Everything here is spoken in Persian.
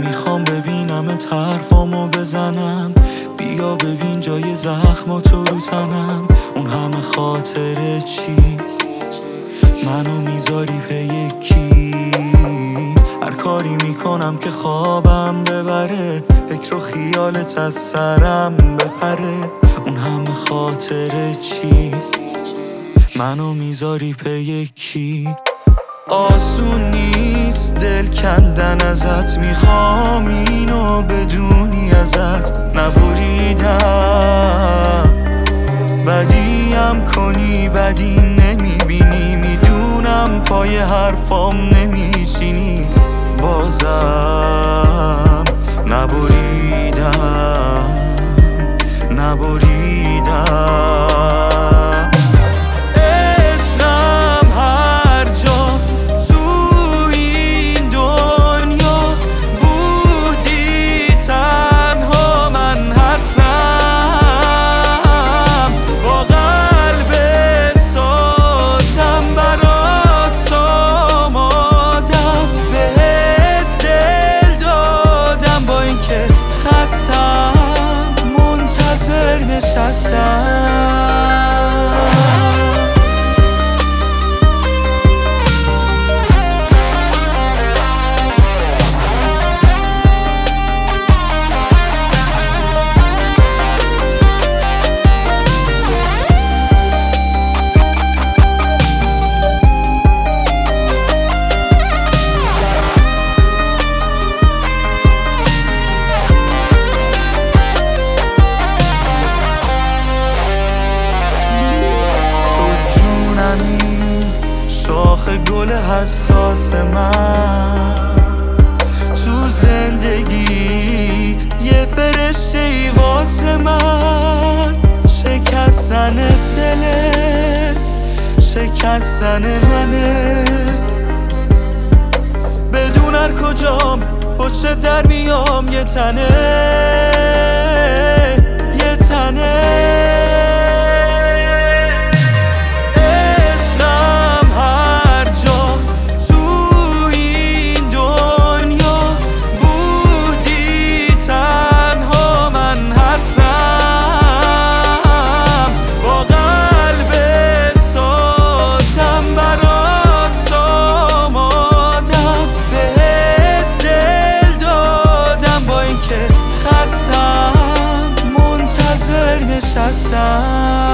میخوام ببینمت حرفامو بزنم. بیا ببین جای زخماتو رو تنم. اون همه خاطره چی؟ منو میذاری پی یکی. هر کاری میکنم که خوابم ببره، فکر و خیالت از سرم بپره. اون همه خاطره چی؟ منو میذاری پی یکی. آسون نیست دل کندن ازت، میخوام اینو بدونی ازت نبریدم. بدیم کنی بدی نمیبینی، میدونم پای حرفام نمیشینی. بازم نبریدم نبریدم. عشقم هر جا تو این دنیا بودی، تنها من هستم. با قلبت سادم برات آمادم، بهت دل دادم با اینکه خستم منتظر نشستم. شاخ گل حساس من تو زندگی، یه فرشته ای واسه من. شکستن دلت شکستن منه، بدون هر کجام پشت در میام. یه تنه یه تنه. منتظر نشستم.